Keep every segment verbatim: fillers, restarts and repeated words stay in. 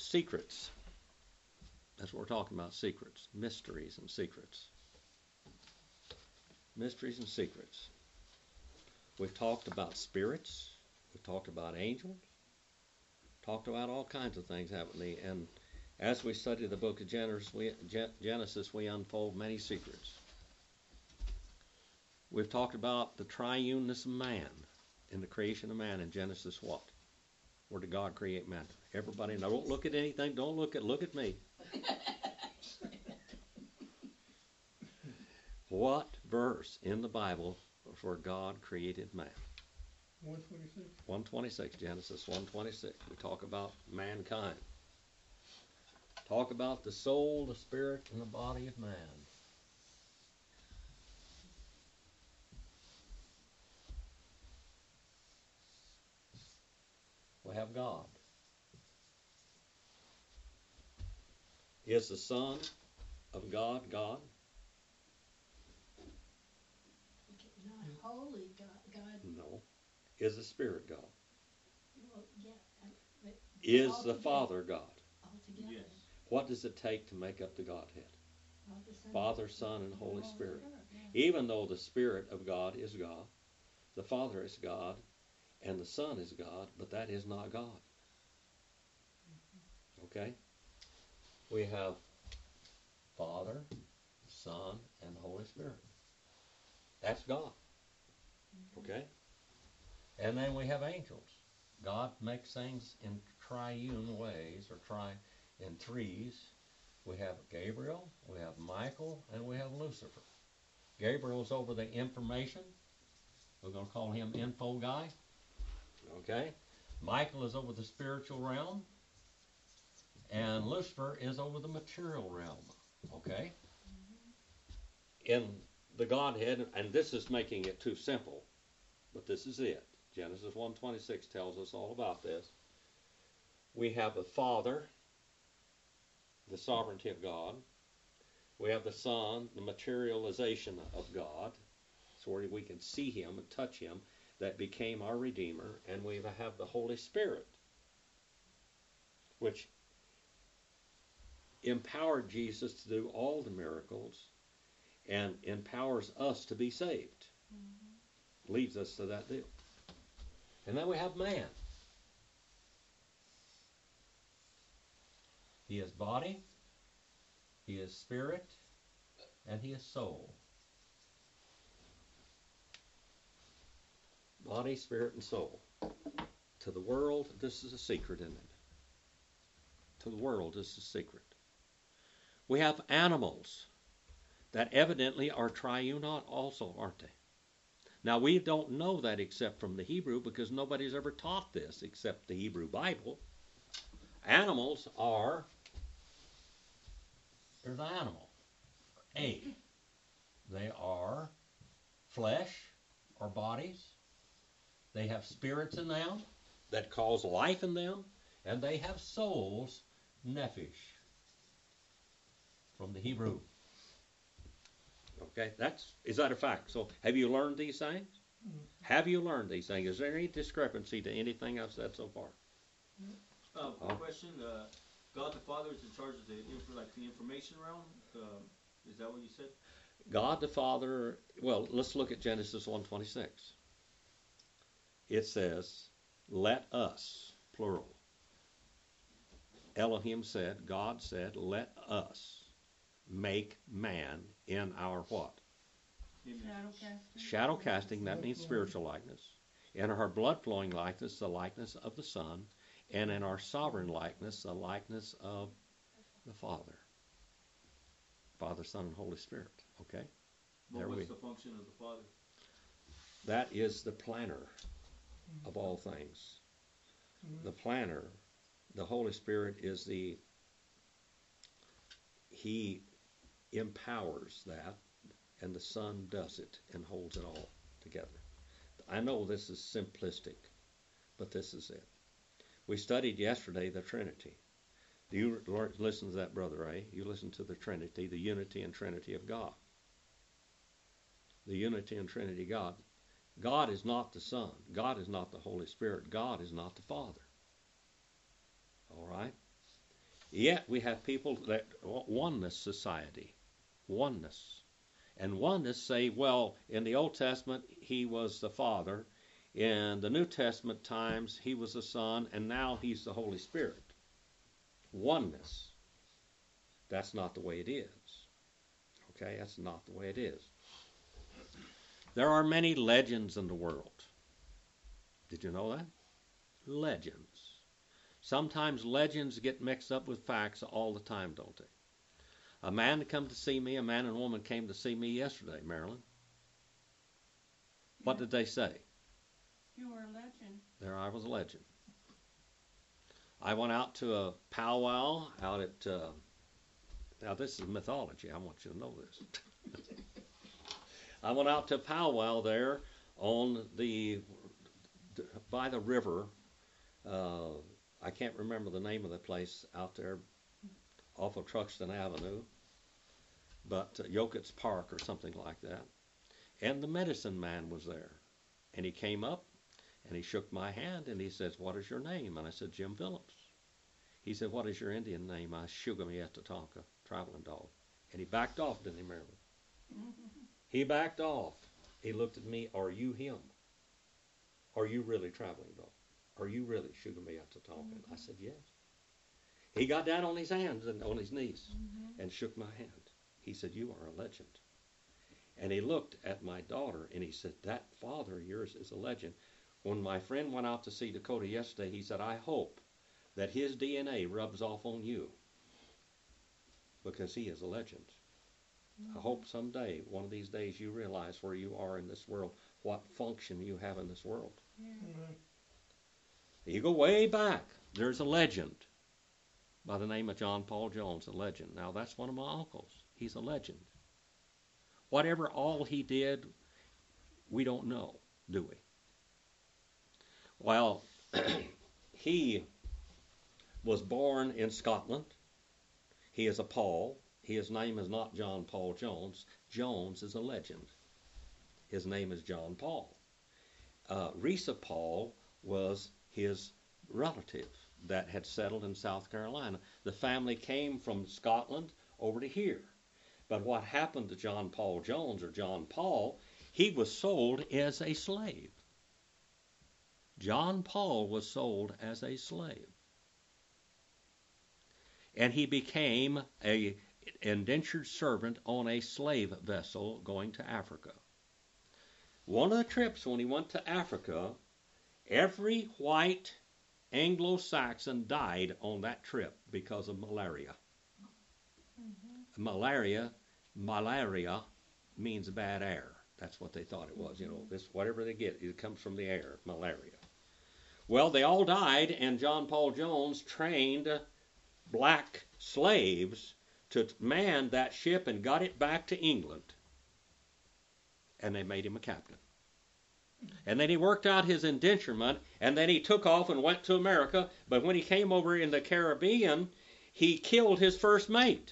secrets. That's what we're talking about, secrets, mysteries and secrets. Mysteries and secrets. We've talked about spirits. We've talked about angels. Talked about all kinds of things, haven't we? And as we study the book of Genesis, we, Genesis, we unfold many secrets. We've talked about the triuneness of man in the creation of man in Genesis what? Where did God create man? Everybody, now don't look at anything. Don't look at, look at me. What verse in the Bible for God created man? one twenty-six. one twenty-six, Genesis one twenty-six. We talk about mankind. Talk about the soul, the spirit, and the body of man. We have God. Is the Son of God God? Not holy God. God. No. Is the Spirit God? Well, yeah. But Is all the together. Father God? Altogether. Yes. What does it take to make up the Godhead? Father, Son, Father, Son, and Holy Holy Spirit. yeah. Even though the Spirit of God is God, the Father is God, and the Son is God, but that is not God. Okay? We have Father, Son, and Holy Spirit. That's God. Okay? And then we have angels. God makes things in triune ways, or tri in threes. We have Gabriel, we have Michael, and we have Lucifer. Gabriel's over the information. We're going to call him info guy. Okay? Michael is over the spiritual realm. And Lucifer is over the material realm. Okay? In the Godhead, and this is making it too simple, but this is it. Genesis one twenty-six tells us all about this. We have the Father, the sovereignty of God. We have the Son, the materialization of God. So where we can see him and touch him, that became our Redeemer. And we have the Holy Spirit, which empowered Jesus to do all the miracles and empowers us to be saved. Mm-hmm. Leads us to that deal. And then we have man. He is body, he is spirit, and he is soul. Body, spirit, and soul. To the world, this is a secret, isn't it? To the world, this is a secret. We have animals that evidently are triune also, aren't they? Now, we don't know that except from the Hebrew, because nobody's ever taught this except the Hebrew Bible. Animals are, there's an animal, A. They are flesh or bodies. They have spirits in them that cause life in them, and they have souls, nephesh, from the Hebrew. Okay, that's, is that a fact? So have you learned these things? Mm-hmm. Have you learned these things? Is there any discrepancy to anything I've said so far? Uh, uh, question, uh, God the Father is in charge of the, like the information realm? Uh, is that what you said? God the Father, well, let's look at Genesis one twenty-six. It says, let us, plural. Elohim said, God said, let us make man in our what? Shadow casting. Shadow casting, that means spiritual likeness. In our blood flowing likeness, the likeness of the Son. And in our sovereign likeness, the likeness of the Father. Father, Son, and Holy Spirit. Okay? Well, there what's we, the function of the Father? That is the planner of all things. The planner, the Holy Spirit is the, he empowers that, and the Son does it and holds it all together. I know this is simplistic, but this is it. We studied yesterday the Trinity. Do you listen to that, Brother Ray? You listen to the Trinity, the unity and Trinity of God. The unity and Trinity of God. God is not the Son. God is not the Holy Spirit. God is not the Father. All right? Yet we have people that oneness society, oneness. And oneness say, well, in the Old Testament, he was the Father. In the New Testament times, he was the Son, and now he's the Holy Spirit. Oneness. That's not the way it is. Okay, that's not the way it is. There are many legends in the world. Did you know that? Legends. Sometimes legends get mixed up with facts all the time, don't they? A man to come to see me, a man and a woman came to see me yesterday, Marilyn. What did they say? You were a legend. There I was a legend. I went out to a powwow out at, uh, now this is mythology, I want you to know this. I went out to a powwow there on the, by the river, uh, I can't remember the name of the place out there off of Truxton Avenue, but uh, Yokit's Park or something like that. And the medicine man was there. And he came up and he shook my hand and he says, what is your name? And I said, Jim Phillips. He said, what is your Indian name? I Shugamiet Tatanka, traveling dog. And he backed off, didn't he, Marilyn? He backed off. He looked at me, are you him? Are you really traveling dog? Are you really Shugamiet Tatanka? I said, yes. He got down on his hands and on his knees mm-hmm. and shook my hand. He said, you are a legend. And he looked at my daughter and he said, that father of yours is a legend. When my friend went out to see Dakota yesterday, he said, I hope that his D N A rubs off on you because he is a legend. Mm-hmm. I hope someday, one of these days, you realize where you are in this world, what function you have in this world. Yeah. Mm-hmm. You go way back. There's a legend by the name of John Paul Jones, a legend. Now, that's one of my uncles. He's a legend. Whatever all he did, we don't know, do we? Well, he was born in Scotland. He is a Paul. His name is not John Paul Jones. Jones is a legend. His name is John Paul. Uh, Risa Paul was his relative that had settled in South Carolina. The family came from Scotland over to here. But what happened to John Paul Jones, or John Paul, he was sold as a slave. John Paul was sold as a slave. And he became an indentured servant on a slave vessel going to Africa. One of the trips when he went to Africa, every white Anglo-Saxon died on that trip because of malaria. Mm-hmm. Malaria, malaria means bad air. That's what they thought it was. You know, this whatever they get, it comes from the air, malaria. Well, they all died, and John Paul Jones trained black slaves to man that ship and got it back to England. And they made him a captain. And then he worked out his indenturement, and then he took off and went to America. But when he came over in the Caribbean, he killed his first mate.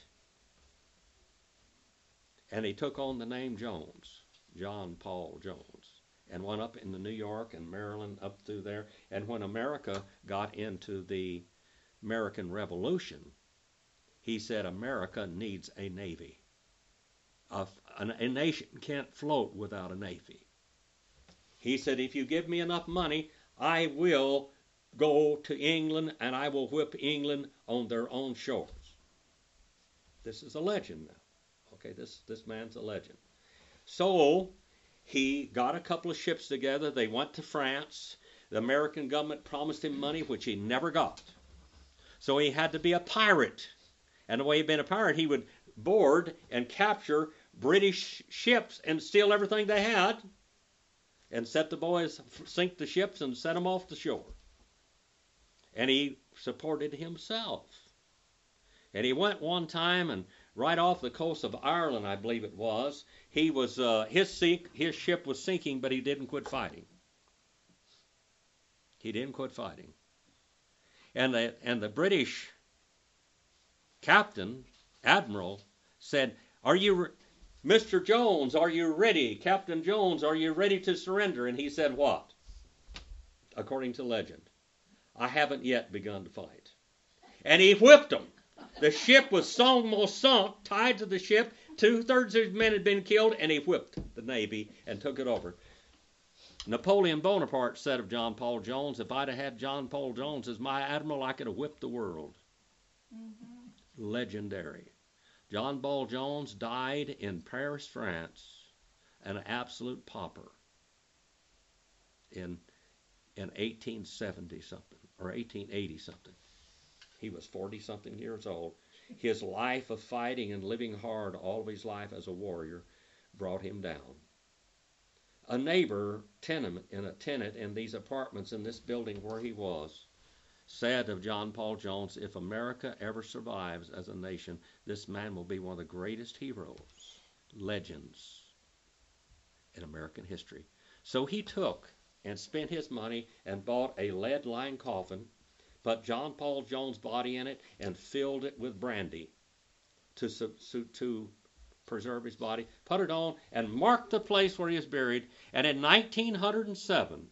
And he took on the name Jones, John Paul Jones, and went up into New York and Maryland up through there. And when America got into the American Revolution, he said America needs a navy. A, a, a nation can't float without a navy. He said, if you give me enough money, I will go to England and I will whip England on their own shores. This is a legend now. Okay, this, this man's a legend. So he got a couple of ships together. They went to France. The American government promised him money, which he never got. So he had to be a pirate. And the way he'd been a pirate, he would board and capture British ships and steal everything they had and set the boys, sink the ships and set them off the shore. And he supported himself. And he went one time, and right off the coast of Ireland, I believe it was, he was uh, his sink, his ship was sinking, but he didn't quit fighting. He didn't quit fighting. And the and the British captain, admiral, said, "Are you, re- Mister Jones? Are you ready, Captain Jones? Are you ready to surrender?" And he said, "What?" According to legend, "I haven't yet begun to fight." And he whipped him. The ship was almost sunk, tied to the ship. Two-thirds of his men had been killed, and he whipped the Navy and took it over. Napoleon Bonaparte said of John Paul Jones, if I'd have had John Paul Jones as my admiral, I could have whipped the world. Mm-hmm. Legendary. John Paul Jones died in Paris, France, an absolute pauper in in eighteen seventy something or eighteen eighty something. He was forty something years old. His life of fighting and living hard all of his life as a warrior brought him down. A neighbor tenement in a tenant in these apartments in this building where he was said of John Paul Jones, if America ever survives as a nation, this man will be one of the greatest heroes, legends in American history. So he took and spent his money and bought a lead-lined coffin, put John Paul Jones' body in it, and filled it with brandy to, to, to preserve his body, put it on, and marked the place where he was buried. And in nineteen oh seven,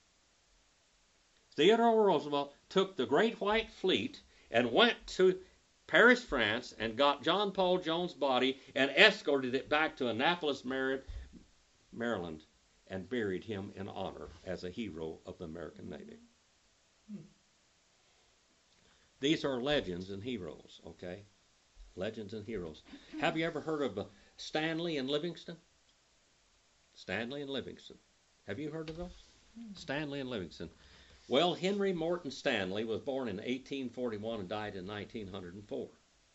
Theodore Roosevelt took the Great White Fleet and went to Paris, France, and got John Paul Jones' body and escorted it back to Annapolis, Maryland, and buried him in honor as a hero of the American Navy. These are legends and heroes, okay? Legends and heroes. Have you ever heard of uh, Stanley and Livingston? Stanley and Livingston. Have you heard of those? Mm. Stanley and Livingston. Well, Henry Morton Stanley was born in eighteen forty-one and died in nineteen oh four.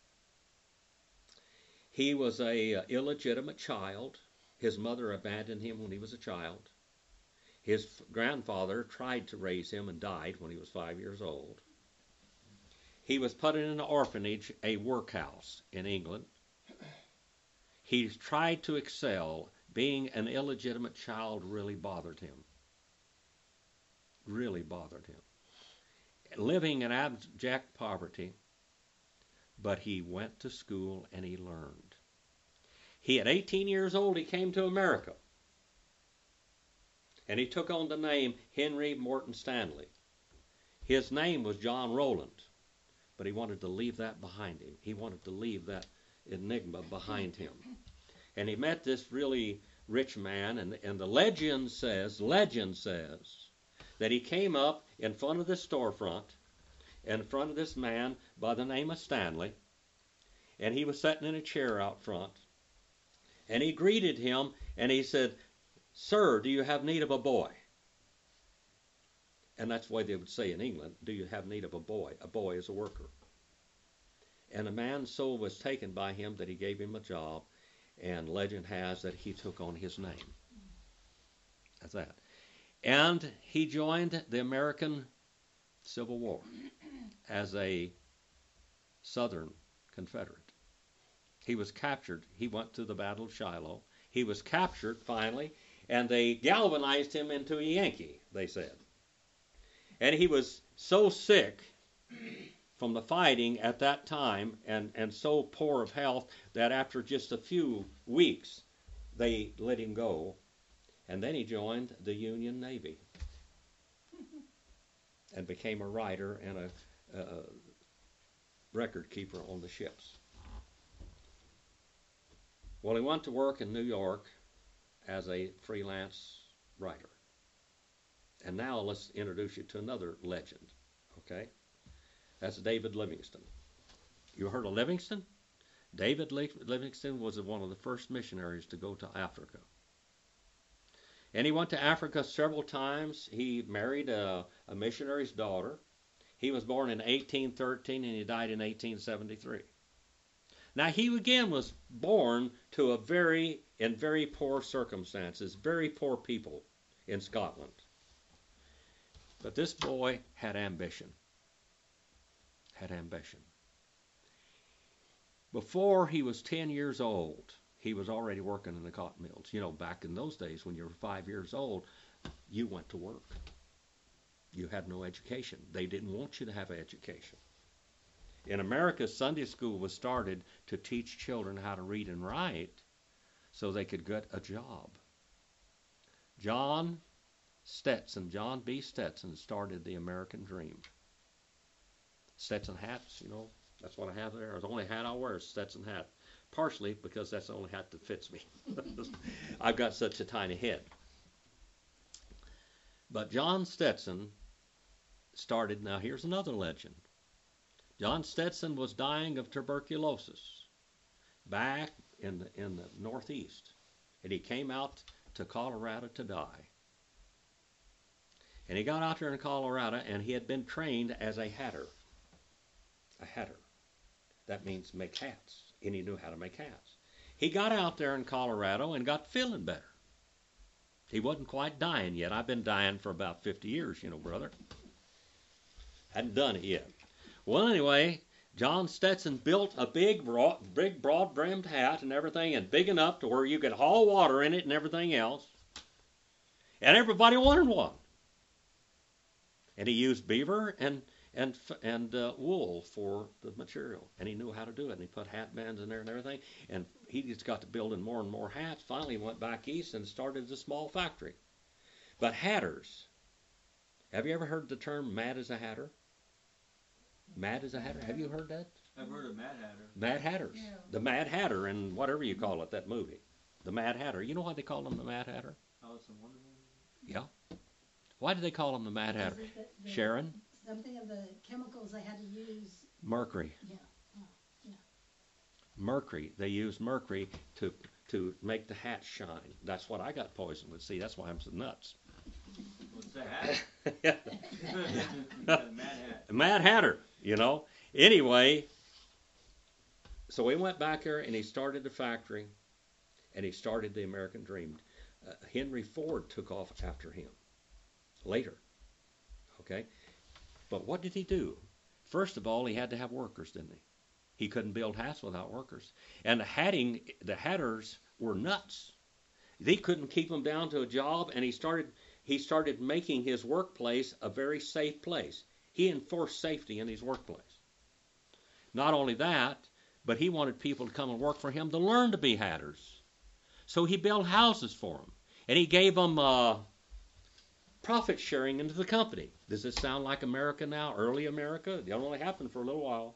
He was a uh, illegitimate child. His mother abandoned him when he was a child. His grandfather tried to raise him and died when he was five years old. He was put in an orphanage, a workhouse in England. He tried to excel. Being an illegitimate child really bothered him. Really bothered him. Living in abject poverty, but he went to school and he learned. He, at eighteen years old, he came to America. And he took on the name Henry Morton Stanley. His name was John Rowland. But he wanted to leave that behind him. He wanted to leave that enigma behind him. And he met this really rich man, and, and the legend says, legend says, that he came up in front of this storefront, in front of this man by the name of Stanley, and he was sitting in a chair out front, and he greeted him, and he said, "Sir, do you have need of a boy?" And that's the way they would say in England, do you have need of a boy? A boy is a worker. And a man's soul was taken by him that he gave him a job, and legend has that he took on his name. That's that. And he joined the American Civil War as a Southern Confederate. He was captured. He went to the Battle of Shiloh. He was captured finally, and they galvanized him into a Yankee, they said. And he was so sick from the fighting at that time and, and so poor of health that after just a few weeks, they let him go. And then he joined the Union Navy and became a writer and a, a record keeper on the ships. Well, he went to work in New York as a freelance writer. And now let's introduce you to another legend, okay? That's David Livingstone. You heard of Livingstone? David Livingstone was one of the first missionaries to go to Africa. And he went to Africa several times. He married a, a missionary's daughter. He was born in eighteen thirteen and he died in eighteen seventy-three. Now, he again was born to a very, in very poor circumstances, very poor people in Scotland. But this boy had ambition. Had ambition. Before he was ten years old, he was already working in the cotton mills. You know, back in those days when you were five years old, you went to work. You had no education. They didn't want you to have an education. In America, Sunday school was started to teach children how to read and write so they could get a job. John Stetson, John B. Stetson started the American dream. Stetson hats, you know, That's what I have there. The only hat I wear is Stetson hat. Partially because that's the only hat that fits me. I've got such a tiny head. But John Stetson started, now here's another legend. John Stetson was dying of tuberculosis back in the, in the Northeast. And he came out to Colorado to die. And he got out there in Colorado, and he had been trained as a hatter. A hatter. That means make hats. And he knew how to make hats. He got out there in Colorado and got feeling better. He wasn't quite dying yet. I've been dying for about fifty years, you know, brother. Hadn't done it yet. Well, anyway, John Stetson built a big, broad, big broad-brimmed hat and everything, and big enough to where you could haul water in it and everything else. And everybody wanted one. And he used beaver and and and uh, wool for the material, and he knew how to do it. And he put hat bands in there and everything. And he just got to building more and more hats. Finally, he went back east and started a small factory. But hatters, have you ever heard the term "mad as a hatter"? Mad as a hatter. Have you heard that? I've heard of Mad Hatter. Mad Hatters. Yeah. The Mad Hatter, and whatever you call it, that movie. The Mad Hatter. You know why they call him the Mad Hatter? Alice in Wonderland. Yeah. Why do they call him the Mad Hatter? Is it the- the- Sharon? Something of the chemicals they had to use, Mercury. yeah. Oh, yeah. Mercury. They use mercury to to make the hat shine. That's what I got poisoned with. See, that's why I'm so nuts. What's the hat? Yeah. The Mad Hat. Mad Hatter, you know. Anyway, so we went back there and he started the factory and he started the American Dream. Uh, Henry Ford took off after him later. Okay? But what did he do? First of all, he had to have workers, didn't he? He couldn't build hats without workers. And the hatting, the hatters were nuts. They couldn't keep him down to a job, and he started he started making his workplace a very safe place. He enforced safety in his workplace. Not only that, but he wanted people to come and work for him to learn to be hatters. So he built houses for them, and he gave them uh, profit sharing into the company. Does this sound like America now? Early America? It only happened for a little while.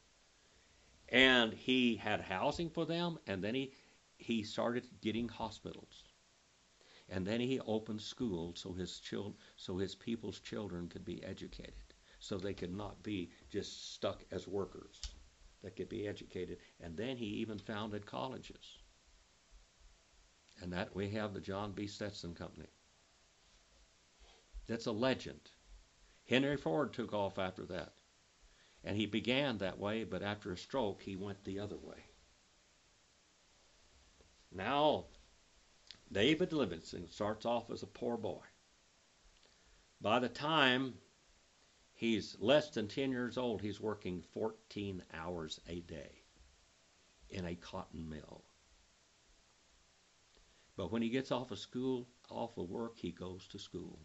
And he had housing for them, and then he he started getting hospitals. And then he opened schools so his children, so his people's children could be educated, so they could not be just stuck as workers. They could be educated. And then he even founded colleges. And that we have the John B. Stetson Company. That's a legend. Henry Ford took off after that. And he began that way, but after a stroke, he went the other way. Now, David Livingston starts off as a poor boy. By the time he's less than ten years old, he's working fourteen hours a day in a cotton mill. But when he gets off of school, off of work, he goes to school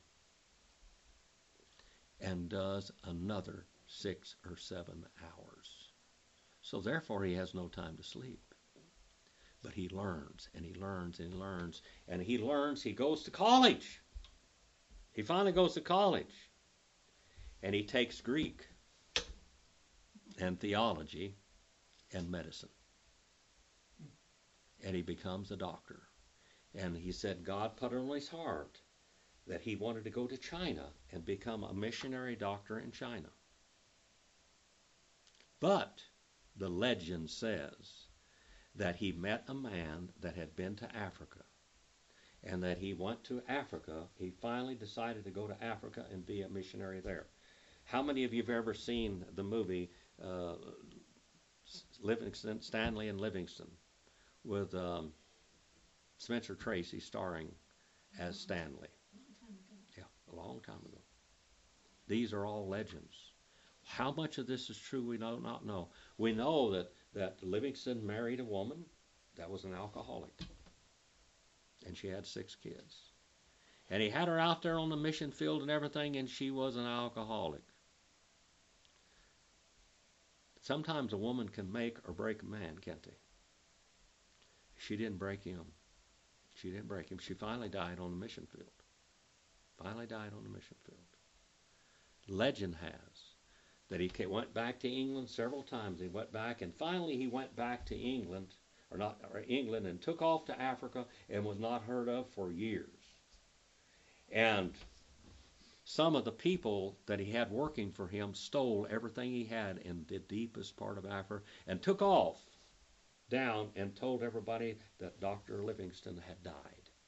and does another six or seven hours. So therefore, he has no time to sleep. But he learns, and he learns, and he learns, and he learns, he goes to college. He finally goes to college. And he takes Greek and theology and medicine. And he becomes a doctor. And he said God put it on his heart that he wanted to go to China and become a missionary doctor in China. But the legend says that he met a man that had been to Africa, and that he went to Africa. He finally decided to go to Africa and be a missionary there. How many of you have ever seen the movie uh, Livingston, Stanley and Livingston, with um, Spencer Tracy starring as Stanley? Yeah, a long time ago. These are all legends. How much of this is true, we do not know. We know that, that Livingston married a woman that was an alcoholic. And she had six kids. And he had her out there on the mission field and everything, and she was an alcoholic. Sometimes a woman can make or break a man, can't they? She didn't break him. She didn't break him. She finally died on the mission field. Finally died on the mission field. Legend has that he ca- went back to England several times. He went back, and finally he went back to England, or not or England, and took off to Africa and was not heard of for years. And some of the people that he had working for him stole everything he had in the deepest part of Africa and took off down and told everybody that Doctor Livingstone had died.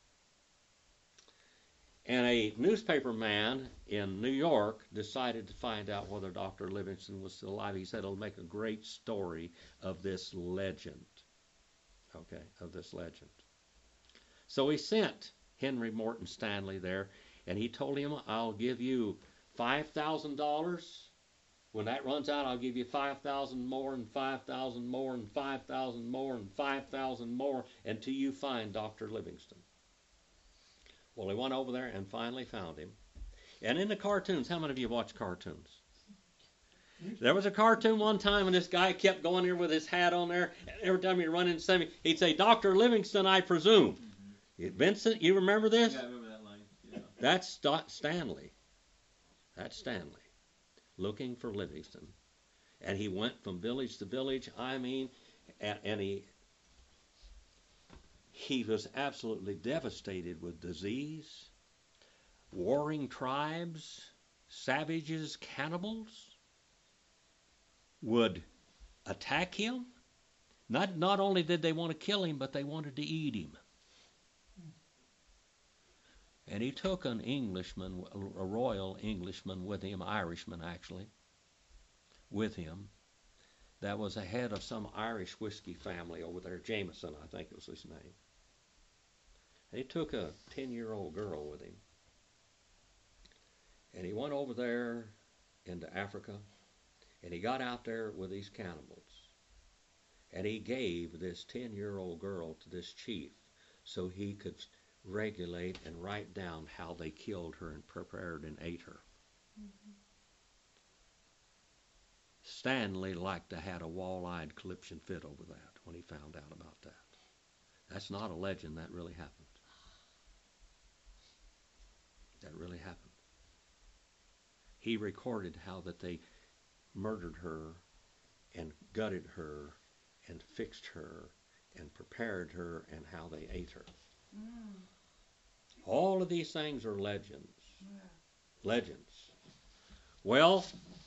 And a newspaper man in New York decided to find out whether Doctor Livingstone was still alive. He said it'll make a great story of this legend. Okay, of this legend. So he sent Henry Morton Stanley there, and he told him, I'll give you five thousand dollars. When that runs out, I'll give you five thousand more and five thousand more and five thousand more and five thousand more until you find Doctor Livingstone. Well, he went over there and finally found him. And in the cartoons, how many of you watch cartoons? There was a cartoon one time when this guy kept going there with his hat on there. And every time he'd run into somebody, he'd say, Doctor Livingstone, I presume. Mm-hmm. Vincent, you remember this? Yeah, I remember that line. Yeah. That's Dot Stanley. That's Stanley, looking for Livingstone. And he went from village to village, I mean, and, and he he was absolutely devastated with disease, warring tribes, savages, cannibals would attack him. Not not only did they want to kill him, but they wanted to eat him. And he took an Englishman, a royal Englishman with him, Irishman actually, with him, that was a head of some Irish whiskey family over there, Jameson, I think was his name. And he took a ten-year-old girl with him. And he went over there into Africa, and he got out there with these cannibals. And he gave this ten-year-old girl to this chief so he could regulate and write down how they killed her and prepared and ate her. Mm-hmm. Stanley liked to have a wall-eyed conniption fit over that when he found out about that. That's not a legend. That really happened. That really happened. He recorded how that they murdered her and gutted her and fixed her and prepared her and how they ate her. Mm. All of these things are legends. Yeah. Legends. Well,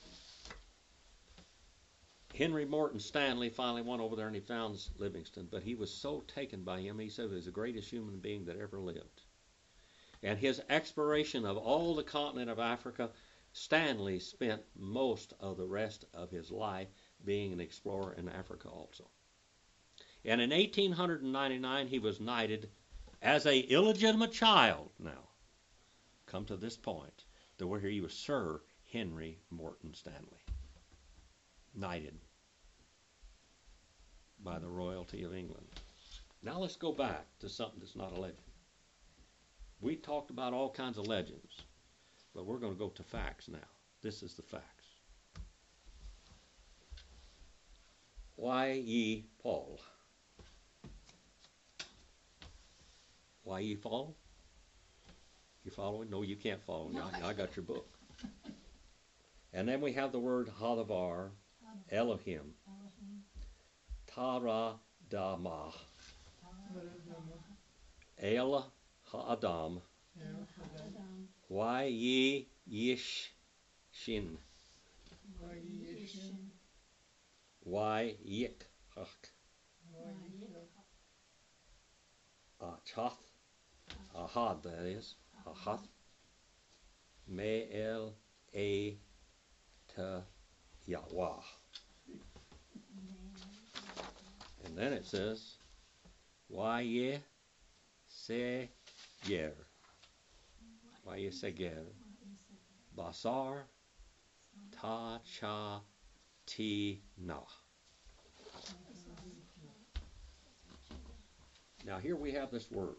Henry Morton Stanley finally went over there and he found Livingstone, but he was so taken by him, he said he was the greatest human being that ever lived. And his exploration of all the continent of Africa, Stanley spent most of the rest of his life being an explorer in Africa also. And in eighteen ninety-nine, he was knighted as a illegitimate child now. Come to this point, to where he was Sir Henry Morton Stanley. Knighted by the royalty of England. Now let's go back to something that's not a legend. We talked about all kinds of legends, but we're going to go to facts now. This is the facts. Why ye Paul? Why ye Paul? You following? No, you can't follow me. I, I got your book. And then we have the word Hadavar, Elohim, Tara Dama, El Ha'adam, Why ye Yish Shin, Why Yik Hak, Achath, Ahad, that is, Ahath, Me'el E Ta Yahweh. And then it says, Why ye se ger. Why ye se ger. Basar ta cha ti na. Now here we have this word.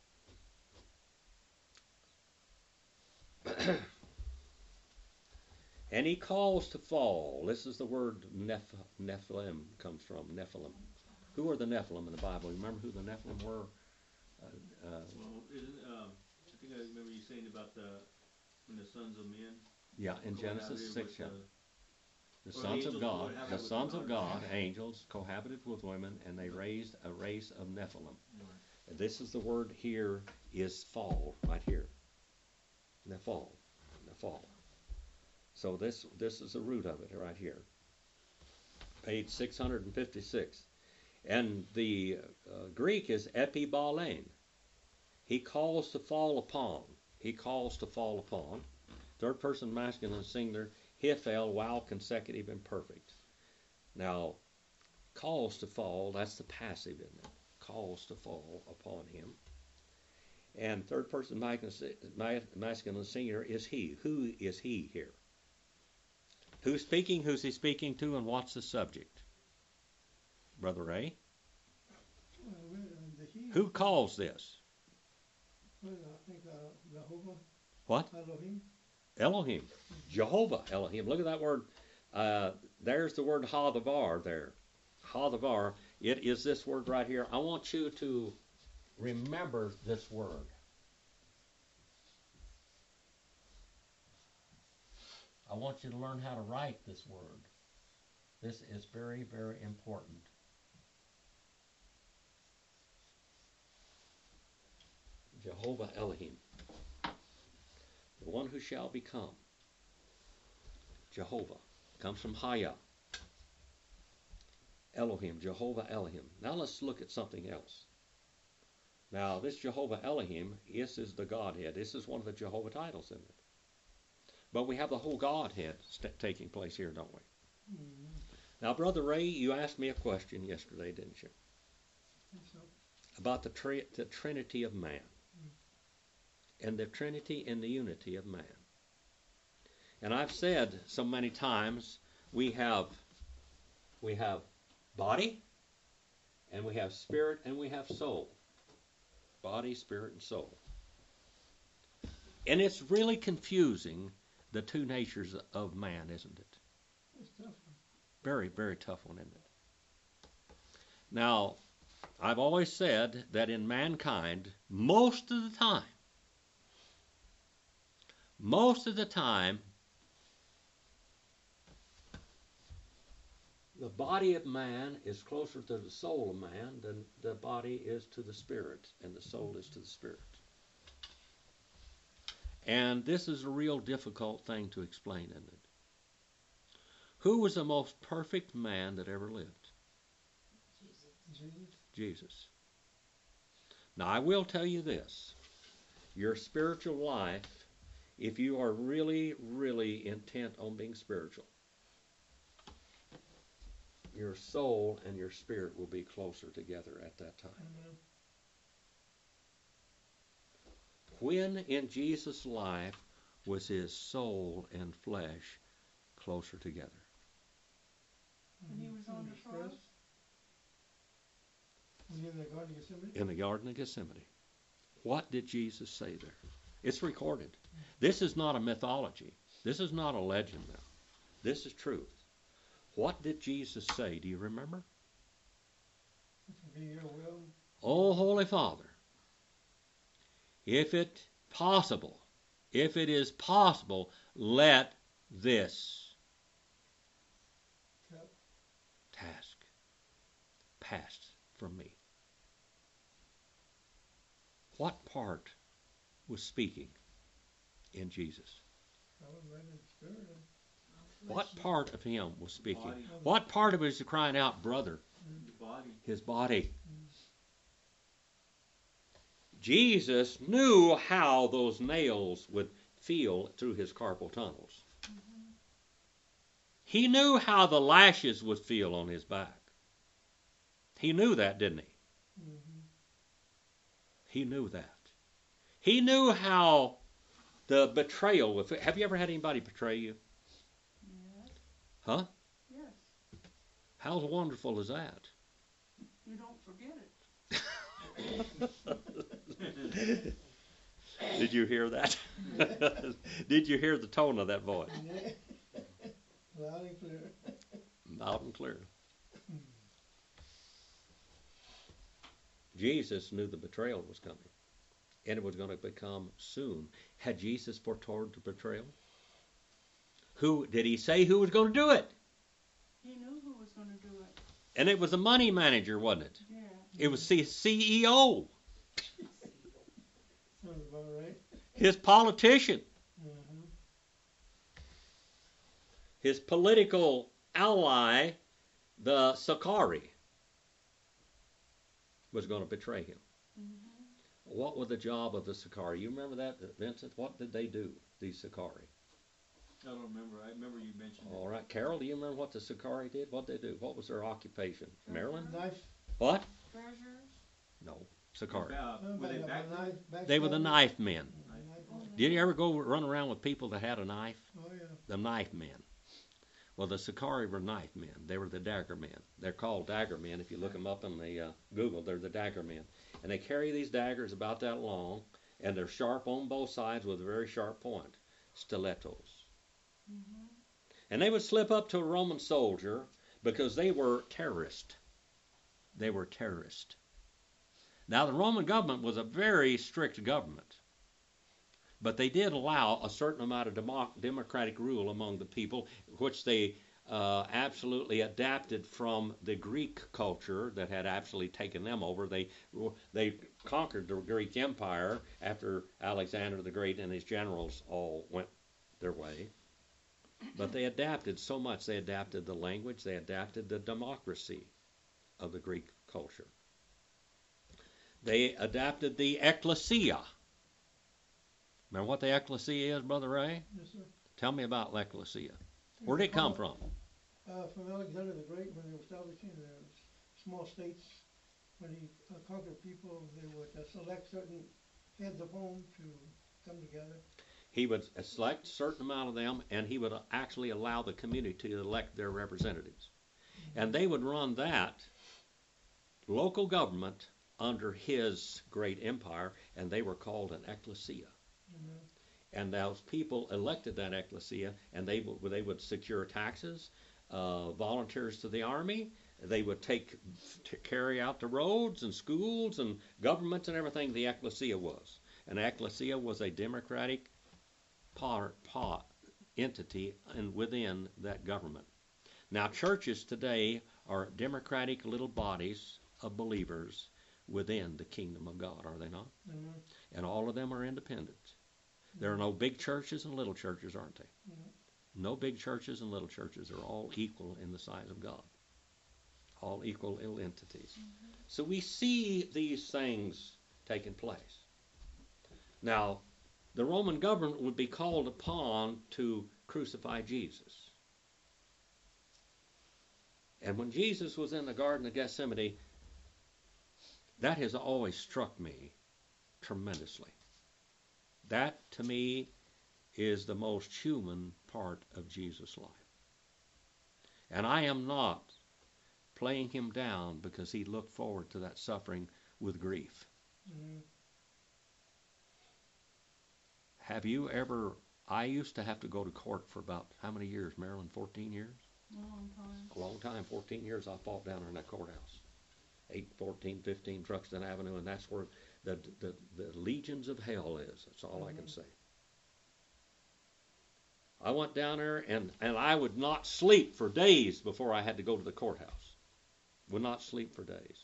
And he calls to fall. This is the word Neph- Nephilim comes from, Nephilim. Who are the Nephilim in the Bible? Remember who the Nephilim were? Uh, uh, well, isn't, um, I think I remember you saying about the when the sons of men. Yeah, in Genesis six. Yeah. The Or sons of angels God, would have the it with sons of God. God, angels, cohabited with women, and they raised a race of Nephilim. Right. And this is the word here is fall, right here. Nephal, Nephal. So this this is the root of it right here. Page six hundred fifty-six. And the uh, Greek is epibalein. He calls to fall upon. He calls to fall upon. Third person masculine singular, hifel, while consecutive and perfect. Now, calls to fall, that's the passive, isn't it? Calls to fall upon him. And third person masculine singular is he. Who is he here? Who's speaking? Who's he speaking to? And what's the subject? Brother Ray? Well, we- uh, the he- Who calls this? well, I think, uh, Jehovah. What? Elohim. Elohim. Jehovah Elohim. Look at that word. Uh, there's the word Hadavar there. Hadavar. It is this word right here. I want you to remember this word. I want you to learn how to write this word. This is very, very important. Jehovah Elohim. The one who shall become. Jehovah. Comes from Haya. Elohim. Jehovah Elohim. Now let's look at something else. Now this Jehovah Elohim, this is the Godhead. This is one of the Jehovah titles, isn't it? But we have the whole Godhead st- taking place here, don't we? Mm-hmm. Now, Brother Ray, you asked me a question yesterday, didn't you? I think so. About the, tri- the Trinity of man. And the Trinity and the unity of man. And I've said so many times, we have we have body, and we have spirit, and we have soul. Body, spirit, and soul. And it's really confusing, the two natures of man, isn't it? It's tough. Very, very tough one, isn't it? Now, I've always said that in mankind, most of the time, most of the time, the body of man is closer to the soul of man than the body is to the spirit, and the soul is to the spirit. And this is a real difficult thing to explain, isn't it? Who was the most perfect man that ever lived? Jesus. Jesus. Now, I will tell you this. Your spiritual life, if you are really, really intent on being spiritual, your soul and your spirit will be closer together at that time. Amen. When in Jesus' life was his soul and flesh closer together? When he was on the Stress. cross? When you're in the Garden of Gethsemane. In the Garden of Gethsemane. What did Jesus say there? It's recorded. This is not a mythology. This is not a legend now. This is truth. What did Jesus say? Do you remember? If it be your will. Oh, Holy Father, if it possible, if it is possible, let this Cup. task pass from me. What part was speaking in Jesus? I was right in the spirit. What part of him was speaking? Body. What part of it is crying out, brother? The body. His body. Jesus knew how those nails would feel through his carpal tunnels. Mm-hmm. He knew how the lashes would feel on his back. He knew that, didn't he? Mm-hmm. He knew that. He knew how the betrayal would feel. Have you ever had anybody betray you? Yes. Huh? Yes. How wonderful is that? You don't forget it. Did you hear that? Did you hear the tone of that voice? Yeah. Loud and clear. Loud and clear. Jesus knew the betrayal was coming, and it was going to become soon. Had Jesus foretold the betrayal? Who did he say who was going to do it? He knew who was gonna do it, And it was the money manager, wasn't it? yeah. It was C- CEO, Sounds about right. his politician, Uh-huh. his political ally, the Sakari, was going to betray him. Mhm. What was the job of the Sakari? You remember that, Vincent? What did they do, these Sakari? I don't remember. I remember you mentioned it. All right, Carol, do you remember what the Sakari did? What did they do? What was their occupation? Marilyn? Knife. What? Treasures, No, Sakari. Uh, were they back then? Knife, back They were the stab- knife men. Knife. oh, Did you ever go run around with people that had a knife? Oh, yeah. The knife men. Well, the Sakari were knife men. They were the dagger men. They're called dagger men. If you look them up in the uh, Google, they're the dagger men. And they carry these daggers about that long, and they're sharp on both sides with a very sharp point. Stilettos. mhm. And they would slip up to a Roman soldier because they were terrorists. They were terrorists. Now, the Roman government was a very strict government, but they did allow a certain amount of demo- democratic rule among the people, which they uh, absolutely adapted from the Greek culture that had absolutely taken them over. They they conquered the Greek Empire after Alexander the Great and his generals all went their way. But they adapted so much. They adapted the language. They adapted the democracy of the Greek culture. They adapted the ecclesia. Remember what the ecclesia is, Brother Ray? Yes, sir. Tell me about the ecclesia. Where did it come from? Uh, from Alexander the Great, when they were establishing the small states, when he uh, conquered people, they would uh, select certain heads of home to come together. He would select a certain amount of them, and he would actually allow the community to elect their representatives. And they would run that local government under his great empire, and they were called an ecclesia. Mhm. And those people elected that ecclesia, and they would, they would secure taxes, uh, volunteers to the army. They would take to carry out the roads and schools and governments and everything. The ecclesia was. An ecclesia was a democratic part, part entity and within that government. Now, churches today are democratic little bodies of believers within the kingdom of God, are they not? Mhm. And all of them are independent. There are no big churches and little churches, aren't they? Mhm. No big churches and little churches. They're all equal in the size of God. All equal little entities. So we see these things taking place. Now, the Roman government would be called upon to crucify Jesus. And when Jesus was in the Garden of Gethsemane, that has always struck me tremendously. That, to me, is the most human part of Jesus' life. And I am not playing him down because he looked forward to that suffering with grief. Mhm. Have you ever, I used to have to go to court for about, how many years, Marilyn? fourteen years? Long time. A long time, fourteen years I fought down in that courthouse. eight, fourteen, fifteen Truxton Avenue, and that's where the, the, the legions of hell is. That's all I can say. I went down there, and, and I would not sleep for days before I had to go to the courthouse. Would not sleep for days.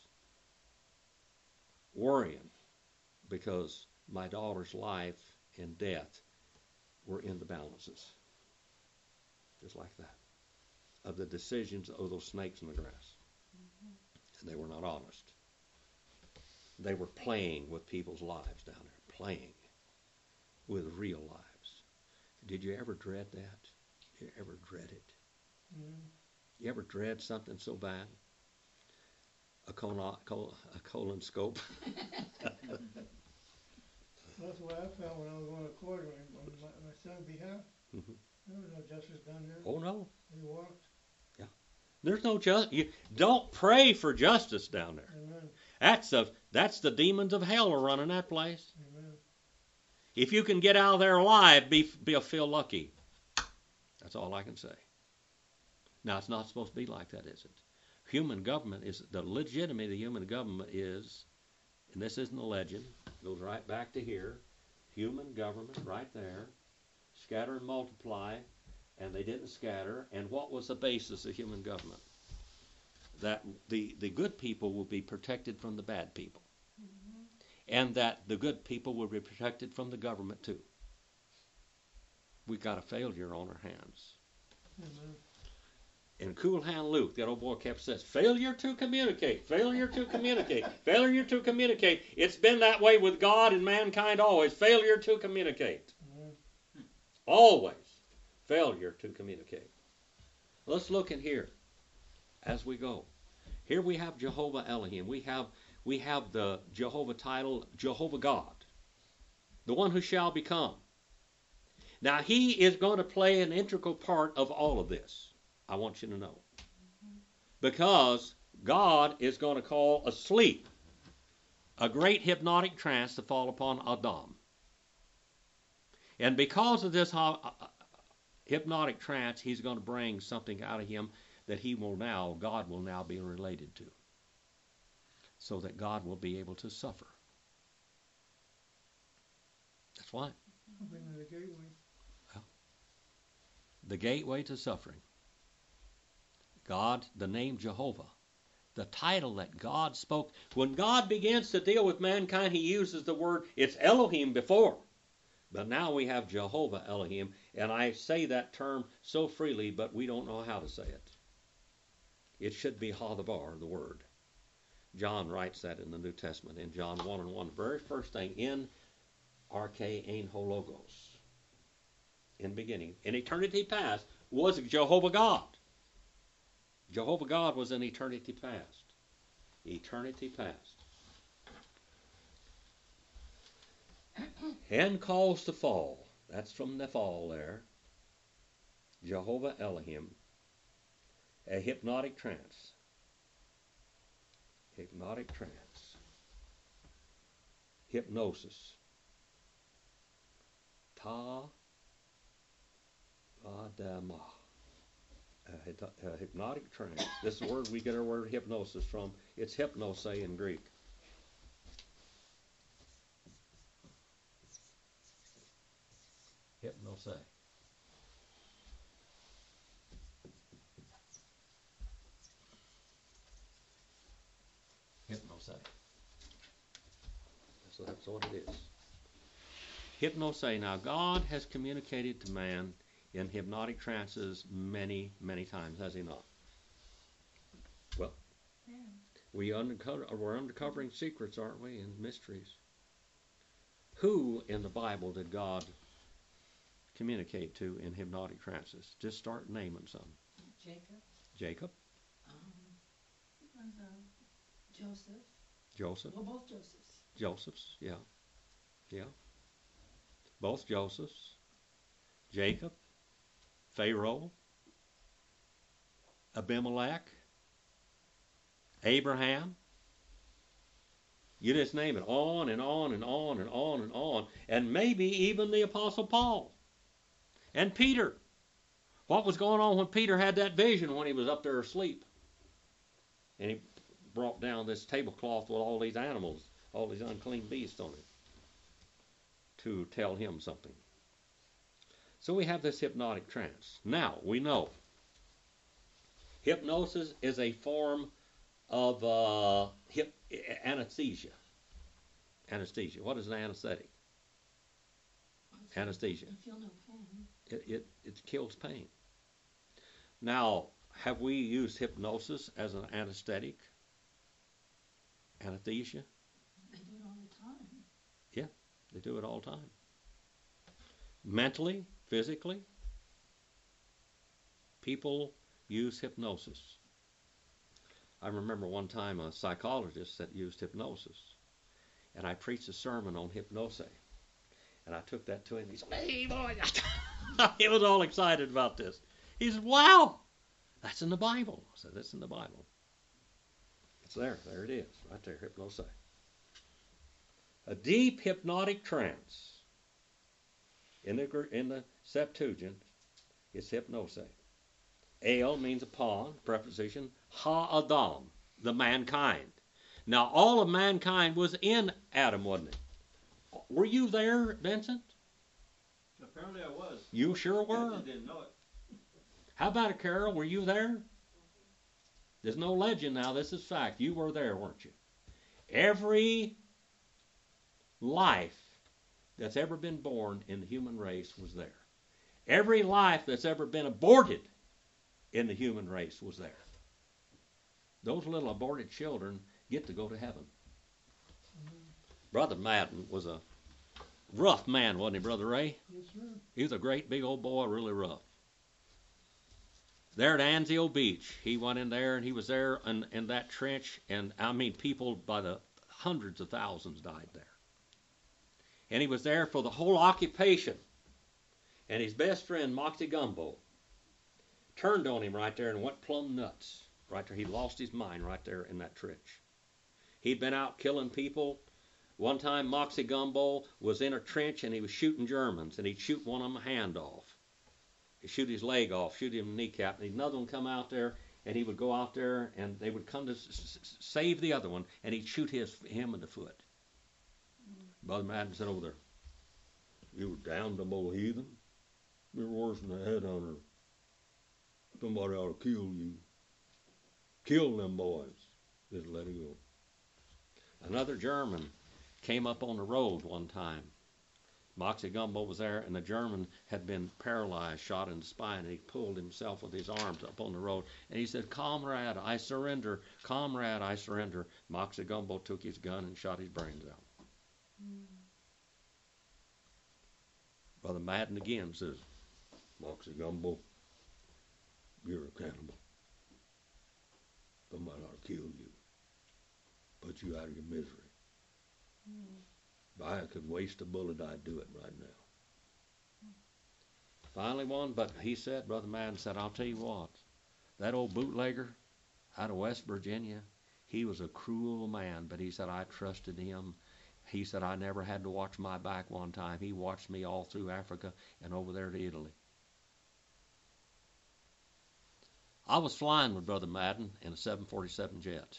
Worrying because my daughter's life and death were in the balances. Just like that. Of the decisions of those snakes in the grass. And they were not honest. They were playing with people's lives down there. Playing with real lives. Did you ever dread that? Did you ever dread it? Mhm. You ever dread something so bad? A, colon, col, a colonoscope? That's what I found when I was going to court on, on my, my son's behalf. Mhm. There was no justice done there. Oh no. They walked. There's no justice. You don't pray for justice down there. Amen. That's the that's the demons of hell are running that place. Amen. If you can get out of there alive, be be feel lucky. That's all I can say. Now it's not supposed to be like that, is it? Human government is the legitimate. The human government is, and this isn't a legend. It goes right back to here. Human government, right there. Scatter and multiply. and they didn't scatter. And what was the basis of human government? That the, the good people will be protected from the bad people. Mm-hmm. And that the good people will be protected from the government too. We've got a failure on our hands. Amen. In Cool Hand Luke, that old boy kept saying, failure to communicate, failure to communicate, failure to communicate. It's been that way with God and mankind always. Failure to communicate. Amen. Always. Failure to communicate. Let's look in here as we go. Here we have Jehovah Elohim. We have we have the Jehovah title, Jehovah God, the one who shall become. Now he is going to play an integral part of all of this. I want you to know. Because God is going to call a sleep, a great hypnotic trance to fall upon Adam. And because of this hypnotic trance, he's going to bring something out of him that he will now, God will now be related to. So that God will be able to suffer. That's why. I'll bring in the gateway. The gateway to suffering. God, the name Jehovah, the title that God spoke. When God begins to deal with mankind, he uses the word, it's Elohim before. But now we have Jehovah Elohim, and I say that term so freely, but we don't know how to say it. It should be Hadabar, the word. John writes that in the New Testament, in John one and one. Very first thing, in arche ein ho logos. In beginning, in eternity past, was Jehovah God. Jehovah God was in eternity past. Eternity past. And calls to fall. That's from Nephal there. Jehovah Elohim. A hypnotic trance. Hypnotic trance. Hypnosis. Ta Adama. A, a hypnotic trance. This is the word we get our word hypnosis from. It's hypnose in Greek. Hypnose. Hypnose. So that's what it is. Hypnose. Now God has communicated to man in hypnotic trances many, many times, has he not? Well, Yeah. we uncover, we're uncovering secrets, aren't we, and mysteries. Who in the Bible did God communicate to in hypnotic trances? Just start naming some. Jacob, Jacob, um, Was, uh, Joseph, Joseph, well, both Josephs. Joseph's, yeah, yeah. Both Josephs, Jacob, Pharaoh, Abimelech, Abraham. You just name it, on and on and on and on and on. And maybe even the Apostle Paul. And Peter. What was going on when Peter had that vision when he was up there asleep? And he brought down this tablecloth with all these animals, all these unclean beasts on it, to tell him something. So we have this hypnotic trance. Now, we know hypnosis is a form of uh, hip, anesthesia. Anesthesia. What is an anesthetic? You Anesthesia. feel no pain. It, it, it kills pain. Now, have we used hypnosis as an anesthetic? Anesthesia? They do it all the time. They do it all the time. Mentally, physically, people use hypnosis. I remember one time a psychologist that used hypnosis, and I preached a sermon on hypnosis. And I took that to him. He said, "Hey, boy," he was all excited about this. He said, "Wow, that's in the Bible." I said, "That's in the Bible." It's there. There it is, right there, hypnosis. A deep hypnotic trance. In the, in the Septuagint, it's hypnosis. El means upon, preposition, ha-adam, the mankind. Now, all of mankind was in Adam, wasn't it? Were you there, Vincent? Apparently I was. You sure I were. just didn't know it. How about it, Carol? Were you there? There's no legend now. This is fact. You were there, weren't you? Every life that's ever been born in the human race was there. Every life that's ever been aborted in the human race was there. Those little aborted children get to go to heaven. Brother Madden was a rough man, wasn't he, Brother Ray? Yes, sir. He was a great big old boy, really rough. There at Anzio Beach, he went in there and he was there in, in that trench, and I mean people by the hundreds of thousands died there. And he was there for the whole occupation. And his best friend, Moxie Gumbo, turned on him right there and went plumb nuts. Right there, he lost his mind right there in that trench. He'd been out killing people. One time, Moxie Gumbo was in a trench and he was shooting Germans, and he'd shoot one of them a hand off. He'd shoot his leg off, shoot him in the kneecap, and another one come out there, and he would go out there, and they would come to s- s- save the other one, and he'd shoot his him in the foot. Brother Madden said over there, "You were damnable heathen. You're worse than a headhunter. Somebody ought to kill you. Kill them boys. Just let it go." Another German came up on the road one time. Moxie Gumbo was there, and the German had been paralyzed, shot in the spine, and he pulled himself with his arms up on the road, and he said, "Comrade, I surrender. Comrade, I surrender." Moxie Gumbo took his gun and shot his brains out. Mm. Brother Madden again says, "Moxie Gumbo, you're a cannibal. Somebody ought to kill you. Put you out of your misery. Mm. If I could waste a bullet, I'd do it right now." Finally one, but he said, Brother Madden said, "I'll tell you what, that old bootlegger out of West Virginia, he was a cruel man, but he said, I trusted him. He said, I never had to watch my back one time. He watched me all through Africa and over there to Italy." I was flying with Brother Madden in a seven forty-seven jet.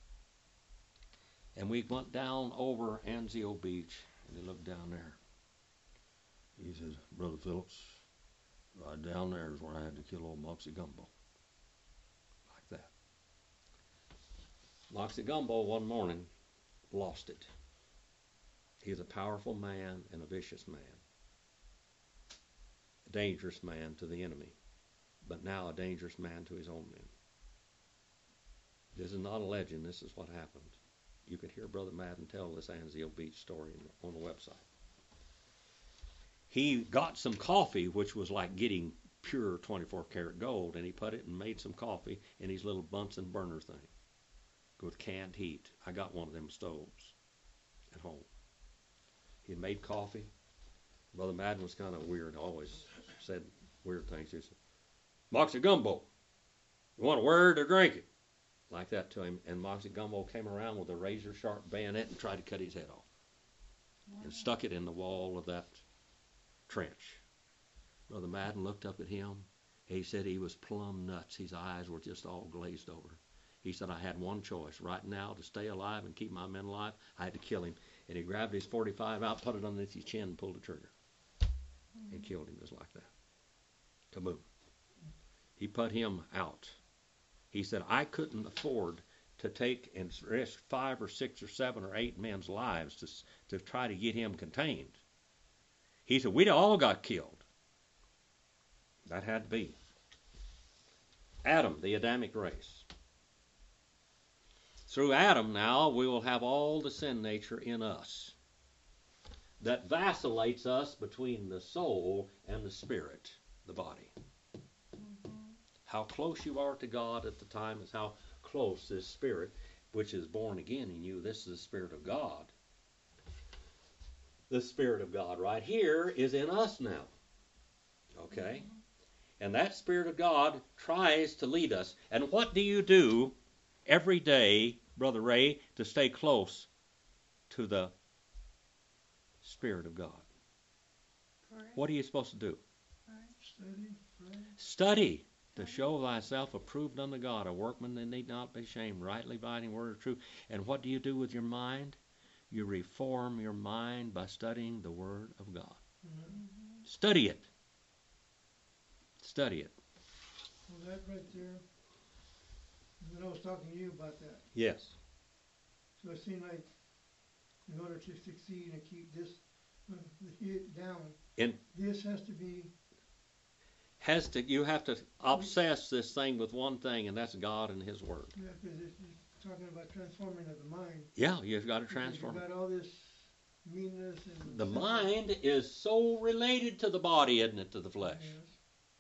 And we went down over Anzio Beach, and he looked down there. He says, "Brother Phillips, right down there is where I had to kill old Moxie Gumbo." Like that. Moxie Gumbo one morning lost it. He was a powerful man and a vicious man. A dangerous man to the enemy, but now a dangerous man to his own men. This is not a legend. This is what happened. You can hear Brother Madden tell this Anzio Beach story on the website. He got some coffee, which was like getting pure twenty-four karat gold, and he put it and made some coffee in his little Bunsen burner thing with canned heat. I got one of them stoves at home. He made coffee. Brother Madden was kind of weird, always said weird things. He said, "Moxie Gumbo, you want a word or drink it?" Like that to him, and Moxie Gumbo came around with a razor sharp bayonet and tried to cut his head off. Wow. And stuck it in the wall of that trench. Brother Madden looked up at him. He said he was plumb nuts. His eyes were just all glazed over. He said, "I had one choice. Right now, to stay alive and keep my men alive, I had to kill him." And he grabbed his forty-five out, put it underneath his chin, and pulled the trigger. Mm. And killed him just like that. Kaboom. He put him out. He said, "I couldn't afford to take and risk five or six or seven or eight men's lives to, to try to get him contained." He said, "We'd all got killed." That had to be. Adam, the Adamic race. Through Adam now, we will have all the sin nature in us that vacillates us between the soul and the spirit, the body. How close you are to God at the time is how close this spirit, which is born again in you, this is the Spirit of God. The Spirit of God right here is in us now. Okay? And that Spirit of God tries to lead us. And what do you do every day, Brother Ray, to stay close to the Spirit of God? Pray. What are you supposed to do? Pray. Study, pray. Study to show thyself approved unto God, a workman that need not be ashamed, rightly dividing word of truth. And what do you do with your mind? You reform your mind by studying the Word of God. Mhm. Study it. Study it. Well, that right there, when I was talking to you about that, Yes. so it seemed like in order to succeed and keep this, uh, the heat down, In- this has to be, Has to you have to obsess this thing with one thing, and that's God and His Word. yeah, because it's, it's talking about transforming of the mind. Yeah, you've got to Because transform. You've got all this meanness and. The stuff. mind is so related to the body, isn't it, to the flesh? Yes.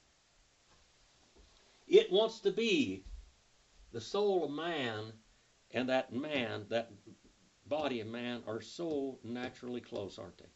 It wants to be the soul of man, and that man, that body of man, are so naturally close, aren't they?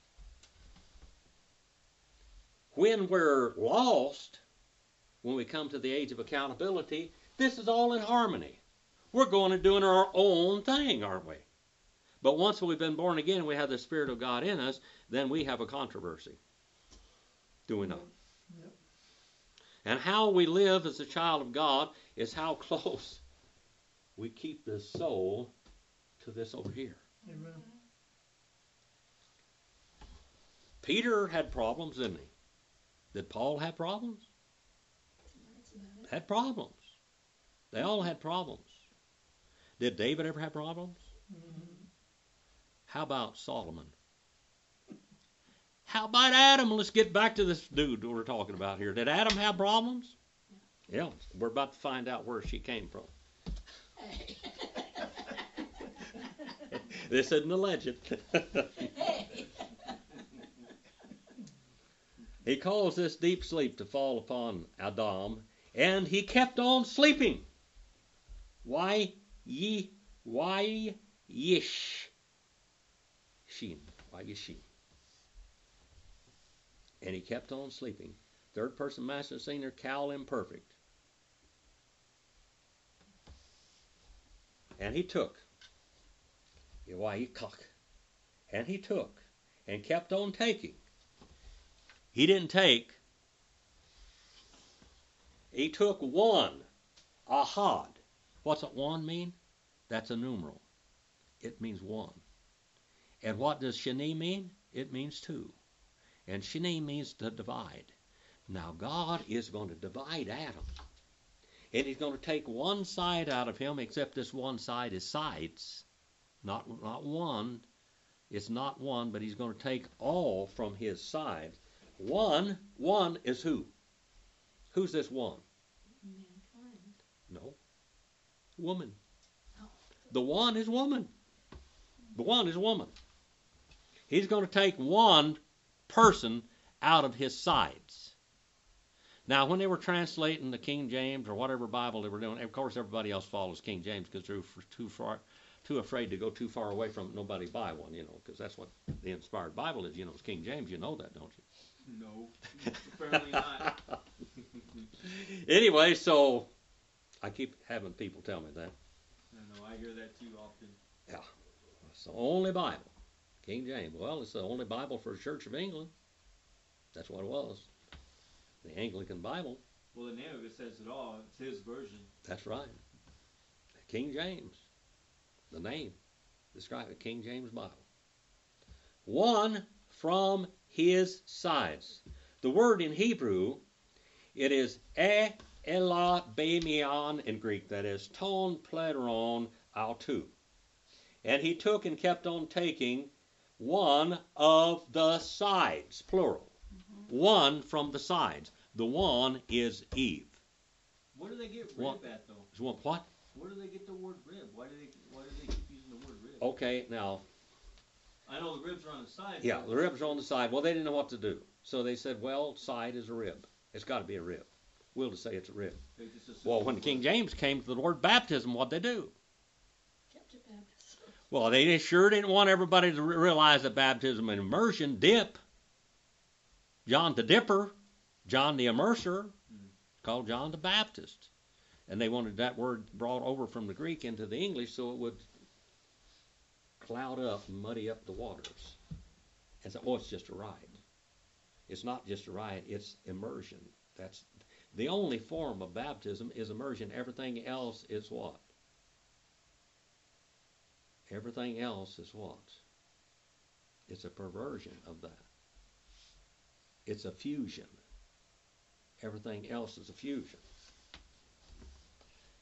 When we're lost, when we come to the age of accountability, this is all in harmony. We're going and doing our own thing, aren't we? But once we've been born again and we have the Spirit of God in us, then we have a controversy. Do we not? Yep. And how we live as a child of God is how close we keep the soul to this over here. Amen. Peter had problems, didn't he? Did Paul have problems? That's about it. Had problems. They all had problems. Did David ever have problems? Mhm. How about Solomon? How about Adam? Let's get back to this dude we're talking about here. Did Adam have problems? Yeah, we're about to find out where she came from. Hey. This isn't a legend. Hey. He caused this deep sleep to fall upon Adam, and he kept on sleeping. Why ye, why yish, shin, why yishin. And he kept on sleeping. Third person master singer, Cal Imperfect. And he took, why he cock, and he took, and kept on taking. He didn't take. He took one, ahad. What's a one mean? That's a numeral. It means one. And what does shani mean? It means two. And shani means to divide. Now God is going to divide Adam. And He's going to take one side out of him, except this one side is sides. Not, not one. It's not one, but He's going to take all from his side. One, one is who? Who's this one? Mankind. No. Woman. Oh. The one is woman. The one is woman. He's going to take one person out of his sides. Now, when they were translating the King James or whatever Bible they were doing, of course everybody else follows King James because they're too far, too afraid to go too far away from it. Nobody buy one, you know, because that's what the inspired Bible is. You know, it's King James. You know that, don't you? No, apparently not. Anyway, so I keep having people tell me that. I know, I hear that too often. It's the only Bible. King James. Well, it's the only Bible for the Church of England. That's what it was. The Anglican Bible. Well, the name of it says it all. It's his version. That's right. King James. The name. Describe it. King James Bible. One from his sides. The word in Hebrew, it is e ela bemion in Greek. That is ton pleron autu. And he took and kept on taking one of the sides, plural. Mm-hmm. One from the sides. The one is Eve. Where do they get rib What? at, though? Is one what? Where do they get the word rib? Why do they Why do they keep using the word rib? Okay, now, I know the ribs are on the side. yeah, but- the ribs are on the side. Well, they didn't know what to do. So they said, well, side is a rib. It's got to be a rib. We'll just say it's a rib. they just assume Well, when it's King word. James came to the word baptism, what'd they do? Kept it Baptist. Well, they sure didn't want everybody to re- realize that baptism and immersion, dip. John the Dipper, John the Immerser, called John the Baptist. And they wanted that word brought over from the Greek into the English so it would cloud up and muddy up the waters. And so, oh, it's just a ride. It's not just a ride, it's immersion. That's the only form of baptism is immersion. Everything else is what? Everything else is what? It's a perversion of that. It's a fusion. Everything else is a fusion.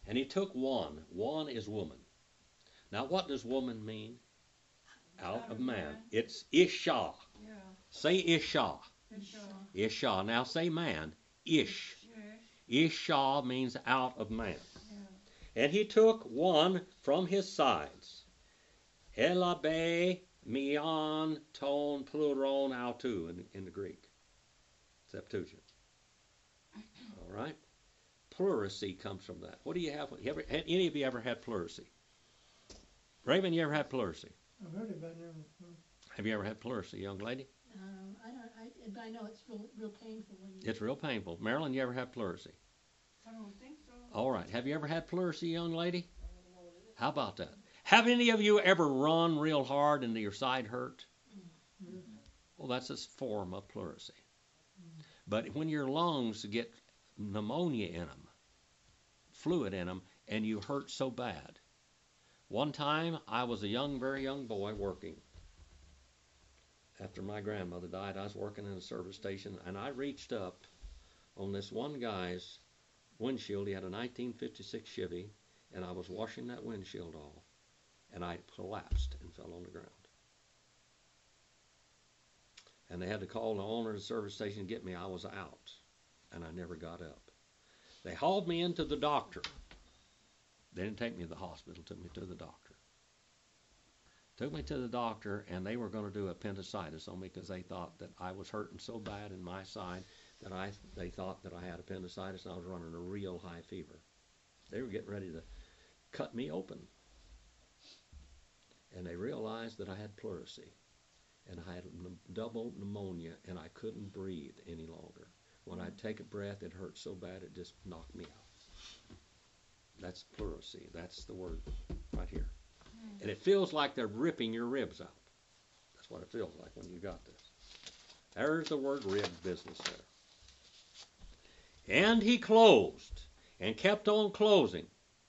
And he took one. One is woman. Now, what does woman mean? Out of man. It's Isha. Yeah. Say Isha. Isha. Isha. Now say man. Ish. Yes. Isha means out of man. Yeah. And he took one from his sides. Elabe mian ton pluron autu in, in the Greek. Septuagint. All right? Pleurisy comes from that. What do you have? You ever, had any of you ever had pleurisy? Raven, you ever had pleurisy? I've heard about it. uh, Have you ever had pleurisy, young lady? Um, I don't, I, but I know it's real, real painful when you. It's real painful. Marilyn, you ever had pleurisy? I don't think so. All right. Have you ever had pleurisy, young lady? How about that? Have any of you ever run real hard and your side hurt? yeah. Well, that's a form of pleurisy. But when your lungs get pneumonia in them, fluid in them, and you hurt so bad. One time, I was a young, very young boy working. After my grandmother died, I was working in a service station, and I reached up on this one guy's windshield. He had a nineteen fifty-six Chevy, and I was washing that windshield off, and I collapsed and fell on the ground. And they had to call the owner of the service station to get me. I was out, and I never got up. They hauled me into the doctor. They didn't take me to the hospital, took me to the doctor. Took me to the doctor, and they were going to do appendicitis on me because they thought that I was hurting so bad in my side that I they thought that I had appendicitis, and I was running a real high fever. They were getting ready to cut me open. And they realized that I had pleurisy, and I had double pneumonia, and I couldn't breathe any longer. When I'd take a breath, it hurt so bad it just knocked me out. That's pleurisy. That's the word right here. And it feels like they're ripping your ribs out. That's what it feels like when you got this. There's the word rib business there. And he closed and kept on closing.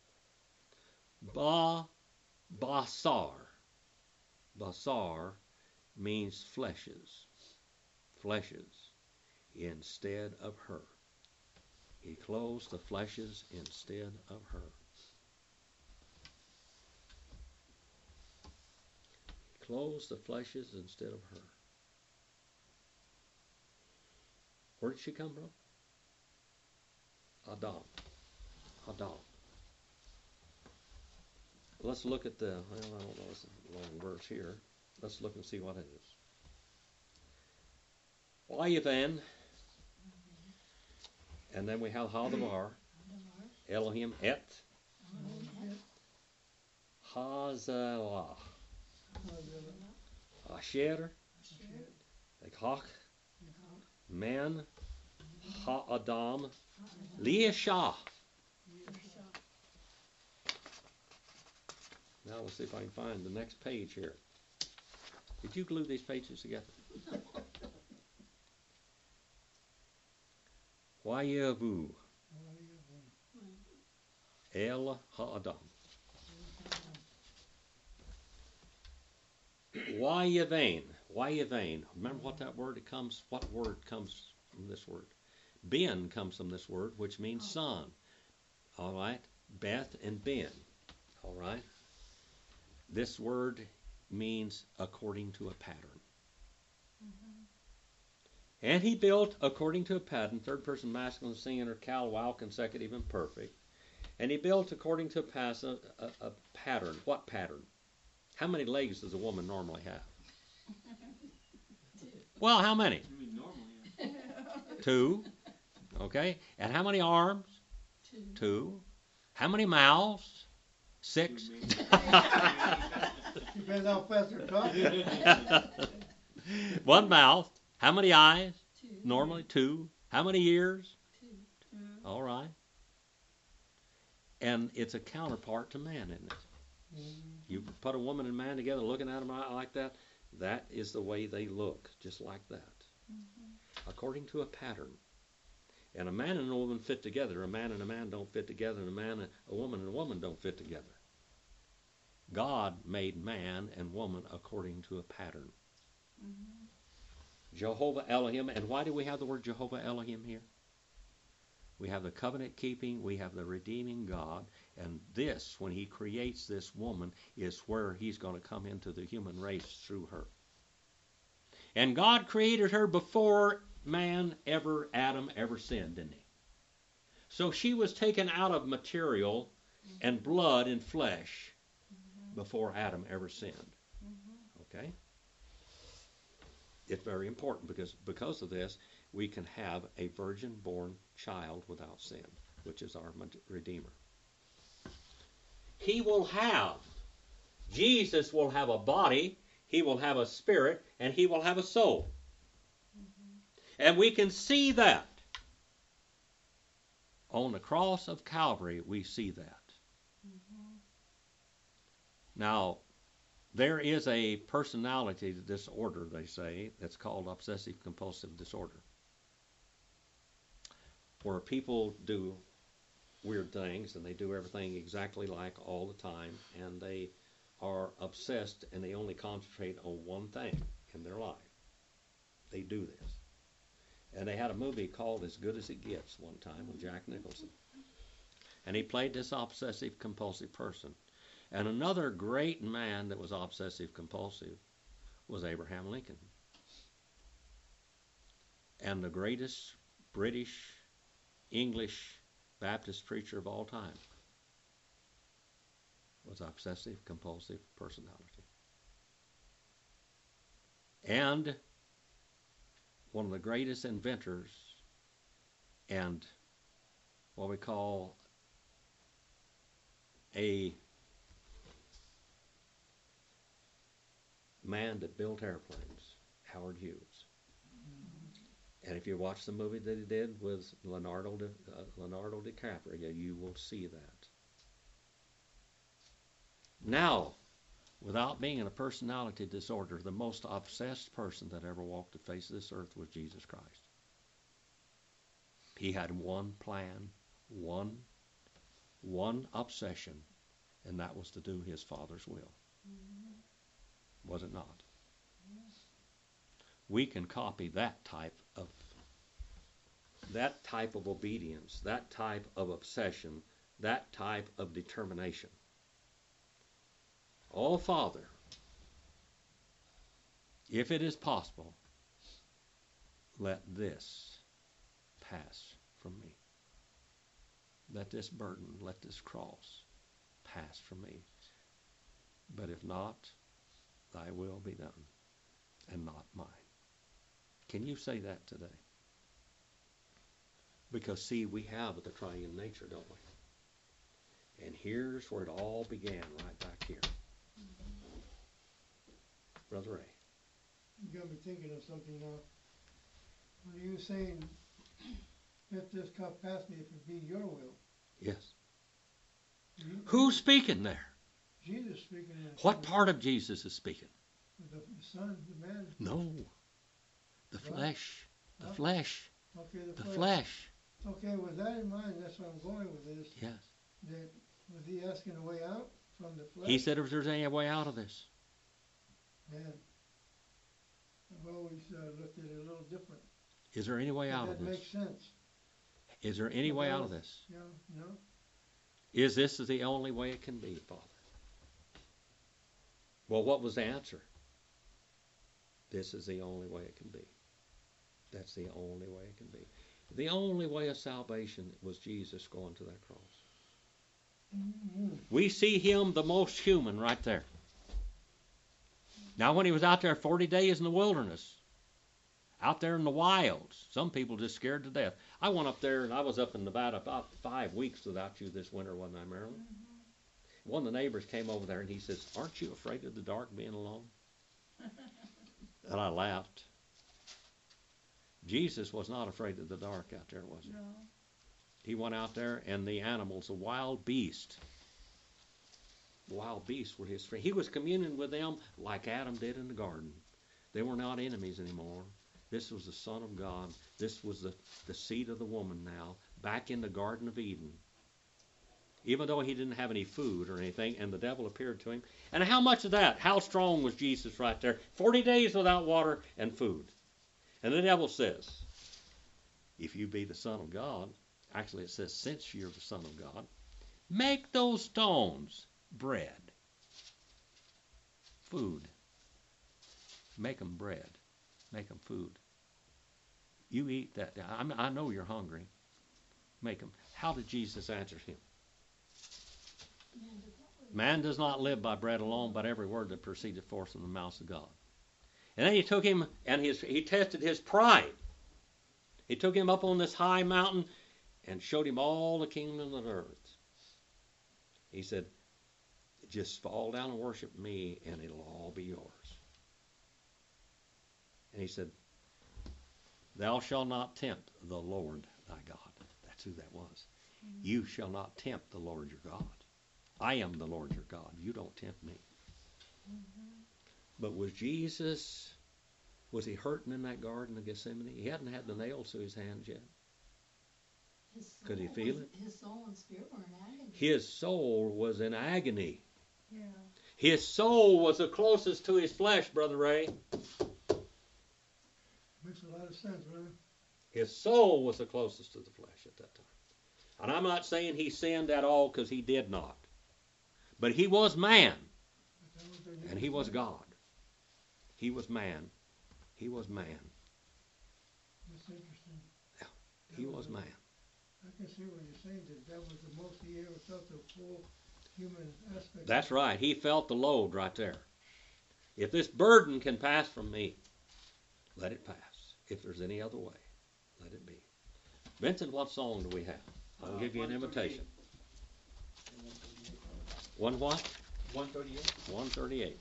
Ba basar. Basar means fleshes. Fleshes instead of her. He closed the fleshes instead of her. He closed the fleshes instead of her. Where did she come from? Adam. Adam. Let's look at the, well, I don't know, it's a long verse here. Let's look and see what it is. Why then? And then we have Hadavar, Elohim et, Hazalah, Asher, Ekach, Man, Ha-Adam, Liashah. Now let's see if I can find the next page here. Did you glue these pages together? Wayavu, El Ha'adam. Wayavain, Wayavain. Remember what that word it comes, what word comes from this word? Ben comes from this word, which means son. All right? Beth and Ben. All right? This word means according to a pattern. And he built according to a pattern, third person masculine, singular, cal, wow, consecutive, and perfect. And he built according to a, pass, a, a, a pattern. What pattern? How many legs does a woman normally have? Well, how many? I mean, normally, yeah. Two. Okay. And how many arms? Two. Two. How many mouths? Six. Two, Depends how fast they're talking. One mouth. How many eyes? Two. Normally two. How many ears? Two. All right. And it's a counterpart to man, isn't it? You put a woman and man together looking at them like that, that is the way they look, just like that. Mm-hmm. According to a pattern. And a man and a woman fit together. A man and a man don't fit together, and a man and a woman and a woman don't fit together. God made man and woman according to a pattern. Mm-hmm. Jehovah Elohim. And why do we have the word Jehovah Elohim here? We have the covenant keeping, we have the redeeming God, And this, when he creates this woman, is where he's going to come into the human race through her. And God created her before man ever, Adam ever sinned, didn't he? So she was taken out of material and blood and flesh before Adam ever sinned. Okay? It's very important because because of this, we can have a virgin-born child without sin, which is our Redeemer. He will have, Jesus will have a body, he will have a spirit, and he will have a soul. And we can see that. On the cross of Calvary, we see that. Mm-hmm. Now, there is a personality disorder, they say, that's called obsessive-compulsive disorder, where people do weird things, and they do everything exactly like all the time, and they are obsessed, and they only concentrate on one thing in their life. They do this. And they had a movie called As Good as It Gets one time with Jack Nicholson. And he played this obsessive-compulsive person. And another great man that was obsessive-compulsive was Abraham Lincoln. And the greatest British, English, Baptist preacher of all time was obsessive-compulsive personality. And one of the greatest inventors and what we call a man that built airplanes, Howard Hughes. And if you watch the movie that he did with Leonardo, Di, uh, Leonardo DiCaprio, you will see that. Now, without being in a personality disorder, the most obsessed person that ever walked the face of this earth was Jesus Christ. He had one plan, one, one obsession, and that was to do his Father's will. Mm-hmm. Was it not? Yes. We can copy that type of that type of obedience, that type of obsession, that type of determination. Oh, Father, if it is possible, let this pass from me. Let this burden, let this cross pass from me. But if not, thy will be done, and not mine. Can you say that today? Because, see, we have the triune nature, don't we? And here's where it all began, right back here. Brother Ray. You got me thinking of something now. When you were saying, let this cup pass me if it be your will. Yes. You, Who's speaking there? Jesus speaking. What part of Jesus is speaking? The, the Son, the man. No. The What? flesh. The Huh? flesh. Okay, the, The flesh. flesh. Okay, with that in mind, that's where I'm going with this. Yes. That was he asking a way out from the flesh? He said if there's any way out of this. Man, I've always uh, looked at it a little different. Is there any way But out that of this? makes sense. Is there any But way that out of was- this? Yeah, no. Is this the only way it can be, Father? Well, what was the answer? This is the only way it can be. That's the only way it can be. The only way of salvation was Jesus going to that cross. Mm-hmm. We see him the most human right there. Now, when he was out there forty days in the wilderness, out there in the wilds, some people just scared to death. I went up there, and I was up in Nevada about five weeks without you this winter, wasn't I, Marilyn? Mm-hmm. One of the neighbors came over there, and he says, aren't you afraid of the dark being alone? And I laughed. Jesus was not afraid of the dark out there, was he? No. He went out there, and the animals, the wild beast, wild beasts were his friends. He was communing with them like Adam did in the garden. They were not enemies anymore. This was the Son of God. This was the, the seed of the woman now, back in the Garden of Eden. Even though he didn't have any food or anything, and the devil appeared to him. And how much of that? How strong was Jesus right there? Forty days without water and food. And the devil says, if you be the Son of God, actually it says, since you're the Son of God, Make those stones bread. Food. Make them bread. Make them food. You eat that. I, I know you're hungry. Make them. How did Jesus answer him? Man does not live. Man does not live by bread alone, but every word that proceedeth forth from the mouth of God. And then he took him and his, he tested his pride. He took him up on this high mountain and showed him all the kingdoms of the earth. He said, just fall down and worship me and it'll all be yours. And he said, thou shalt not tempt the Lord thy God. That's who that was. Mm-hmm. You shall not tempt the Lord your God. I am the Lord your God. You don't tempt me. Mm-hmm. But was Jesus, was he hurting in that garden of Gethsemane? He hadn't had the nails through his hands yet. His soul Could he feel was, it? His soul and spirit were in agony. His soul was in agony. Yeah. His soul was the closest to his flesh, Brother Ray. Makes a lot of sense, brother. His soul was the closest to the flesh at that time. And I'm not saying he sinned at all, because he did not. But he was man, and he was God. He was man. He was man. That's interesting. Yeah, he was man. I can see what you're saying, that that was the most he ever felt, the full human aspect. That's right. He felt the load right there. If this burden can pass from me, let it pass. If there's any other way, let it be. Vincent, what song do we have? I'll Uh, give you an invitation. one thirty-eight. One what? one thirty-eight. one thirty-eight.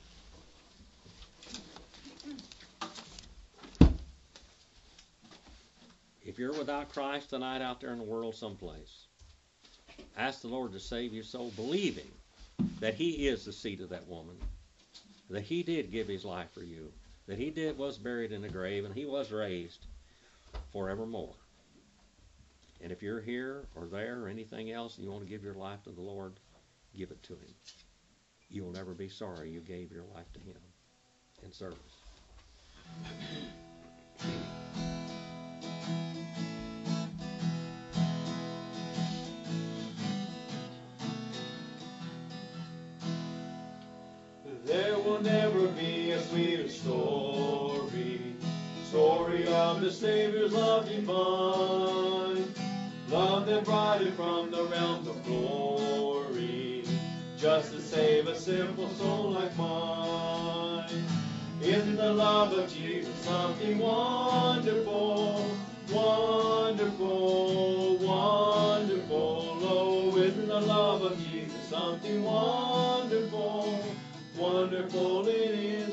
If you're without Christ tonight out there in the world someplace, ask the Lord to save your soul, believing that he is the seed of that woman, that he did give his life for you, that he did was buried in the grave, and he was raised forevermore. And if you're here or there or anything else and you want to give your life to the Lord, give it to him. You'll never be sorry you gave your life to him in service. There will never be a sweeter story, story of the Savior's love divine, love that brought him from the realms of glory, just to save a simple soul like mine. In the love of Jesus something wonderful, wonderful, wonderful. Oh, in the love of Jesus something wonderful, wonderful it is.